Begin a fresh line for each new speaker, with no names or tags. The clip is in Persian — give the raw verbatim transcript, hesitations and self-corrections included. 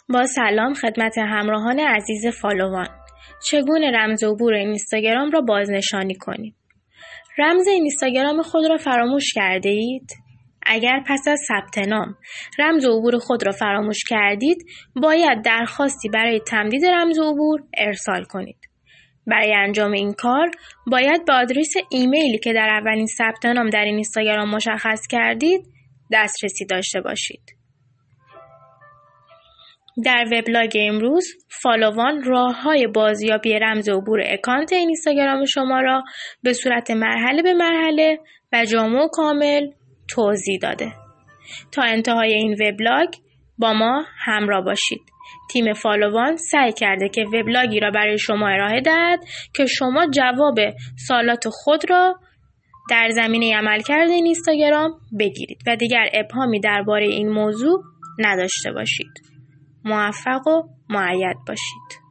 با سلام خدمت همراهان عزیز فالووان. چگونه رمز عبور اینستاگرام را بازنشانی کنید؟ رمز اینستاگرام خود را فراموش کرده اید؟ اگر پس از ثبت نام رمز عبور خود را فراموش کردید، باید درخواستی برای تمدید رمز عبور ارسال کنید. برای انجام این کار، باید به آدرس ایمیلی که در اولین ثبت نام در اینستاگرام مشخص کردید، دسترسی داشته باشید. در وبلاگ امروز فالووان راه‌های بازیابی رمز عبور اکانت اینستاگرام شما را به صورت مرحله به مرحله و جامع و کامل توضیح داده. تا انتهای این وبلاگ با ما همراه باشید. تیم فالووان سعی کرده که وبلاگی را برای شما ارائه دهد که شما جواب سوالات خود را در زمینه عملکرد اینستاگرام بگیرید و دیگر ابهامی درباره این موضوع نداشته باشید. موفق و مؤید باشید.